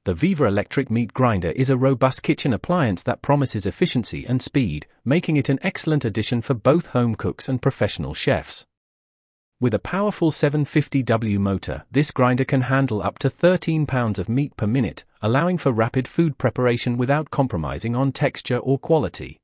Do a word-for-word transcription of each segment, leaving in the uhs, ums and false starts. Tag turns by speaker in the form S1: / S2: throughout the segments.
S1: The Viva Electric Meat Grinder is a robust kitchen appliance that promises efficiency and speed, making it an excellent addition for both home cooks and professional chefs. With a powerful seven fifty watt motor, this grinder can handle up to thirteen pounds of meat per minute, allowing for rapid food preparation without compromising on texture or quality.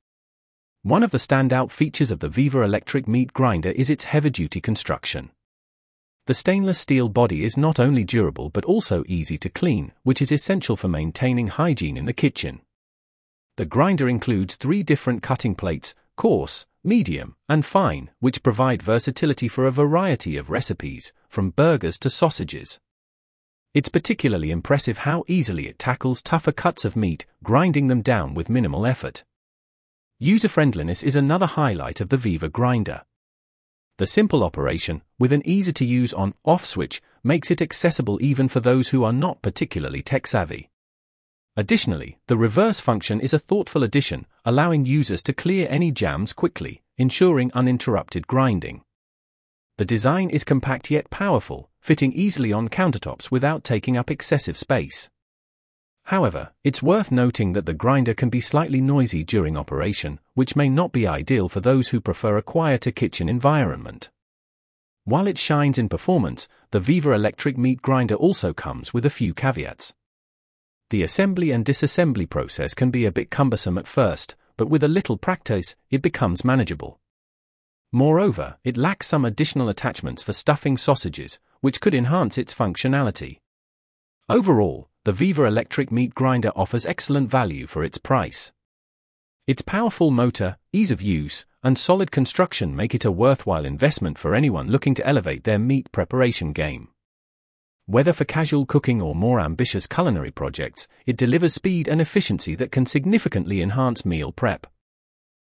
S1: One of the standout features of the Viva Electric Meat Grinder is its heavy-duty construction. The stainless steel body is not only durable but also easy to clean, which is essential for maintaining hygiene in the kitchen. The grinder includes three different cutting plates, coarse, medium, and fine, which provide versatility for a variety of recipes, from burgers to sausages. It's particularly impressive how easily it tackles tougher cuts of meat, grinding them down with minimal effort. User-friendliness is another highlight of the Viva grinder. The simple operation, with an easy-to-use on-off switch, makes it accessible even for those who are not particularly tech-savvy. Additionally, the reverse function is a thoughtful addition, allowing users to clear any jams quickly, ensuring uninterrupted grinding. The design is compact yet powerful, fitting easily on countertops without taking up excessive space. However, it's worth noting that the grinder can be slightly noisy during operation, which may not be ideal for those who prefer a quieter kitchen environment. While it shines in performance, the Viva Electric Meat Grinder also comes with a few caveats. The assembly and disassembly process can be a bit cumbersome at first, but with a little practice, it becomes manageable. Moreover, it lacks some additional attachments for stuffing sausages, which could enhance its functionality. Overall, the Viva Electric Meat Grinder offers excellent value for its price. Its powerful motor, ease of use, and solid construction make it a worthwhile investment for anyone looking to elevate their meat preparation game. Whether for casual cooking or more ambitious culinary projects, it delivers speed and efficiency that can significantly enhance meal prep.